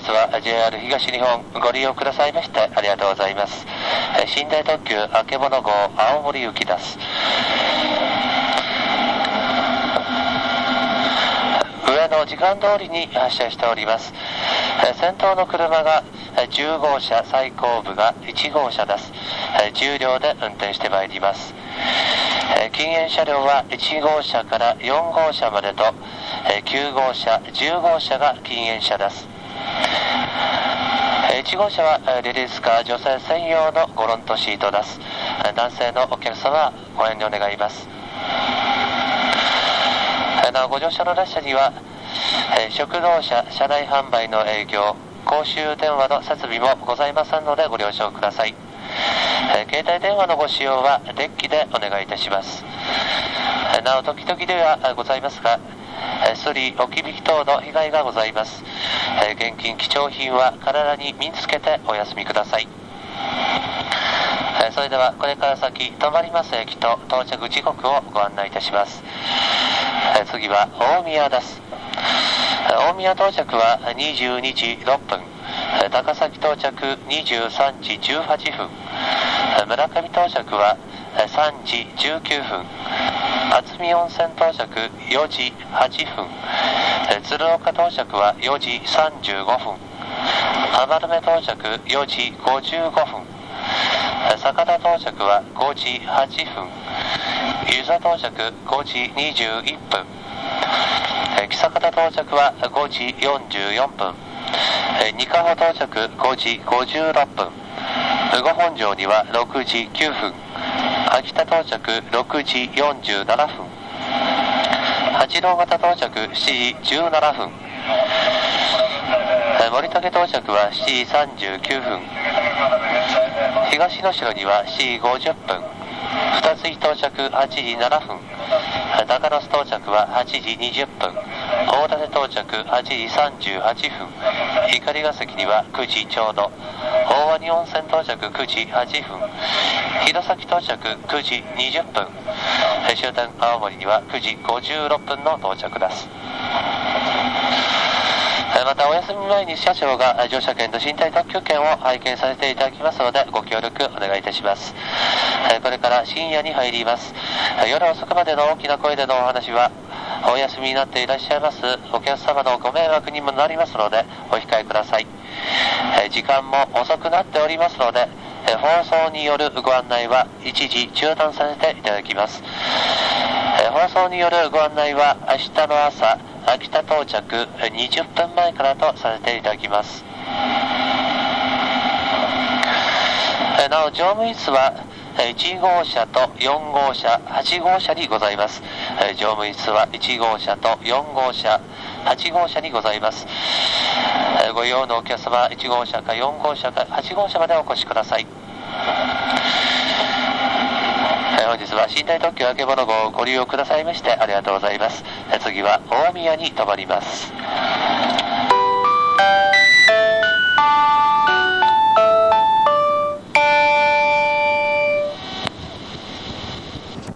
日は JR 東日本ご利用くださいましてありがとうございます。寝台特急あけぼの号青森行きです。上の時間通りに発車しております。先頭の車が10号車、最後部が1号車です。10両で運転してまいります。禁煙車両は1号車から4号車までと9号車、10号車が禁煙車です。1号車はレディースカー女性専用のゴロントシートです。男性のお客様はご遠慮願います。なおご乗車の列車には食堂車、車内販売の営業、公衆電話の設備もございませんのでご了承ください。携帯電話のご使用はデッキでお願いいたします。なお時々ではございますが、すり、置き引き等の被害がございます。現金貴重品は体に身につけてお休みください。それではこれから先止まります駅と到着時刻をご案内いたします。次は大宮です。大宮到着は22時6分、高崎到着23時18分、村上到着は3時19分、渥美温泉到着4時8分、鶴岡到着は4時35分、余目到着4時55分、酒田到着は5時8分、湯沢到着5時21分、木坂田到着は5時44分、二カ穂到着5時56分、五本城には6時9分、秋田到着6時47分、八郎潟到着7時17分、森竹到着は7時39分、東能代には7時50分、二つ到着8時7分、高野到着は8時20分、大館到着8時38分、光ヶ関には9時ちょうど、大鰐温泉到着9時8分、弘前到着9時20分、終点青森には9時56分の到着です。またお休み前に車掌が乗車券と寝台特急券を拝見させていただきますのでご協力お願いいたします。これから深夜に入ります。夜遅くまでの大きな声でのお話はお休みになっていらっしゃいますお客様のご迷惑にもなりますのでお控えください。時間も遅くなっておりますので放送によるご案内は一時中断させていただきます。放送によるご案内は明日の朝秋田到着20分前からとさせていただきます。なお乗務員数は1号車と4号車、8号車にございます。乗務員数は1号車と4号車、8号車にございます。ご用のお客様は1号車か4号車か8号車までお越しください。本日は寝台特急あけぼの号をご利用くださいましてありがとうございます。次は大宮に停まります。